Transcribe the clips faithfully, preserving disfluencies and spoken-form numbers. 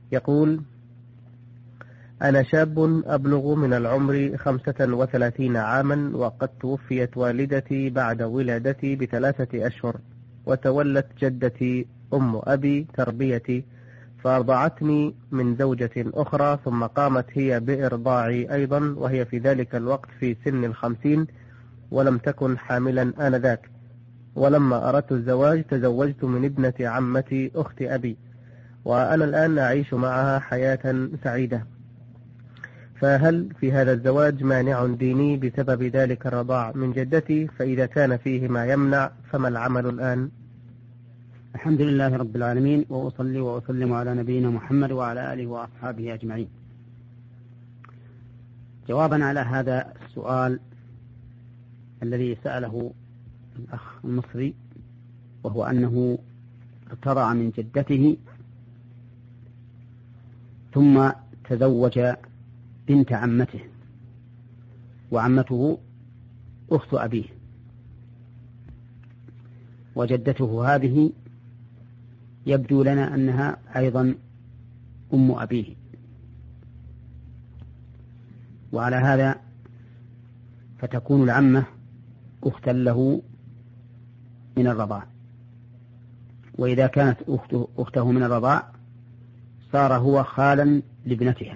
يقول: أنا شاب أبلغ من العمر خمسة وثلاثين عاما، وقد توفيت والدتي بعد ولادتي بثلاثة أشهر، وتولت جدتي أم أبي تربيتي فأرضعتني من زوجة أخرى، ثم قامت هي بإرضاعي أيضا، وهي في ذلك الوقت في سن الخمسين ولم تكن حاملا آنذاك. ولما أردت الزواج تزوجت من ابنة عمتي أخت أبي، وأنا الآن أعيش معها حياة سعيدة. فهل في هذا الزواج مانع ديني بسبب ذلك الرضاع من جدتي؟ فإذا كان فيه ما يمنع فما العمل الآن؟ الحمد لله رب العالمين، وأصلي وأسلم على نبينا محمد وعلى آله وأصحابه أجمعين. جوابا على هذا السؤال الذي سأله الأخ المصري، وهو أنه ارتضع من جدته ثم تزوج بنت عمته، وعمته أخت أبيه، وجدته هذه يبدو لنا أنها أيضا أم أبيه، وعلى هذا فتكون العمة أختا له من الرضاع، وإذا كانت أخته, أخته من الرضاع صار هو خالا لابنتها.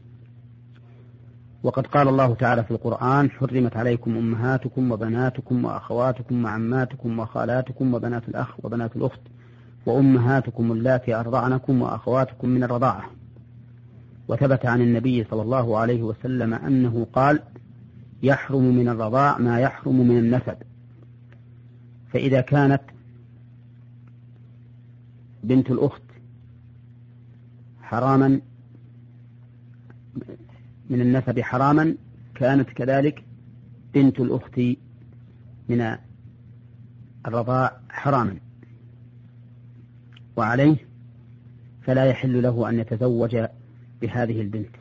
وقد قال الله تعالى في القرآن: حرمت عليكم أمهاتكم وبناتكم وأخواتكم وعماتكم وخالاتكم وبنات الأخ وبنات الأخت وأمهاتكم اللاتي أرضعنكم وأخواتكم من الرضاعة. وثبت عن النبي صلى الله عليه وسلم أنه قال: يحرم من الرضاع ما يحرم من النسب. فإذا كانت بنت الأخت حراما من النسب حراما، كانت كذلك بنت الأخت من الرضاع حراما، وعليه فلا يحل له أن يتزوج بهذه البنت.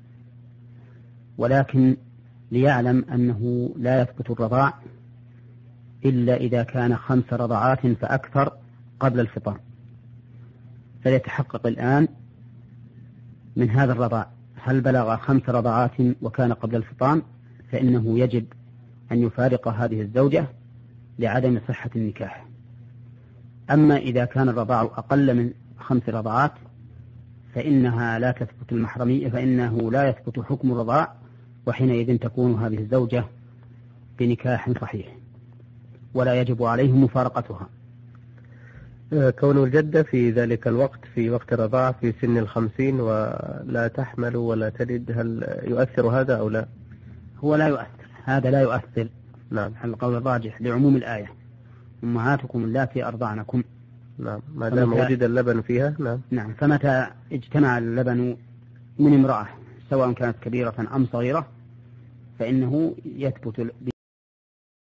ولكن ليعلم أنه لا يثبت الرضاع إلا إذا كان خمس رضعات فأكثر قبل الفطام، فليتحقق الآن من هذا الرضاع هل بلغ خمس رضعات وكان قبل الفطام، فإنه يجب أن يفارق هذه الزوجة لعدم صحة النكاح. أما إذا كان الرضاع أقل من خمس رضعات فإنها لا تثبت المحرمية، فإنه لا يثبت حكم الرضاع، وحينئذ تكون هذه الزوجة بنكاح صحيح ولا يجب عليه مفارقتها. كون الجدة في ذلك الوقت في وقت الرضاعة في سن الخمسين ولا تحمل ولا تلد، هل يؤثر هذا أو لا؟ هو لا يؤثر، هذا لا يؤثر. نعم، على القول الراجح لعموم الآية: أمهاتكم اللاتي أرضعنكم. نعم، ما دام وجد اللبن فيها. نعم. نعم، فمتى اجتمع اللبن من امرأة سواء كانت كبيرة أم صغيرة فإنه يثبت